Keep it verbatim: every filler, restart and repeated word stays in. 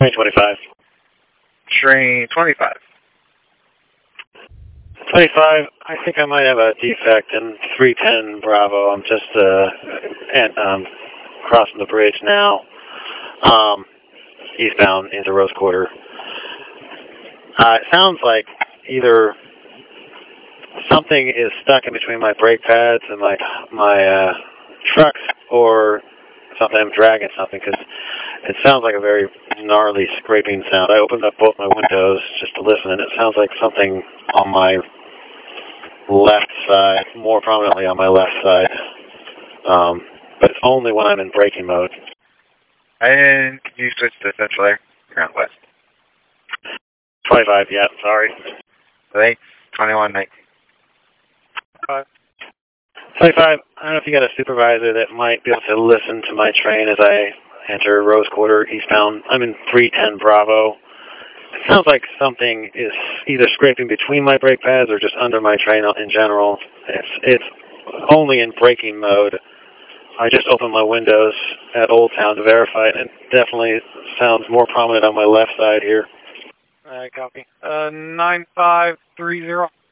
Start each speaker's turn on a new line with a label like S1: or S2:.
S1: Train twenty-five.
S2: Train twenty-five.
S1: twenty-five, I think I might have a defect in three ten Bravo. I'm just uh, and, um, crossing the bridge now, um, eastbound into Rose Quarter. Uh, it sounds like either something is stuck in between my brake pads and my my uh, trucks, or something. I'm dragging something, because it sounds like a very gnarly scraping sound. I opened up both my windows just to listen, and it sounds like something on my left side, more prominently on my left side. Um, but it's only when I'm in braking mode.
S2: And can you switch to Central Air? Ground West.
S1: twenty-five, yeah, sorry.
S2: Thanks. twenty-one nineteen.
S1: twenty-five, I don't know if you got a supervisor that might be able to listen to my train as I enter Rose Quarter eastbound. I'm in three ten Bravo. It sounds like something is either scraping between my brake pads or just under my train in general. It's, it's only in braking mode. I just opened my windows at Old Town to verify it, and it definitely sounds more prominent on my left side here.
S3: All right, copy. Uh, nine five three zero.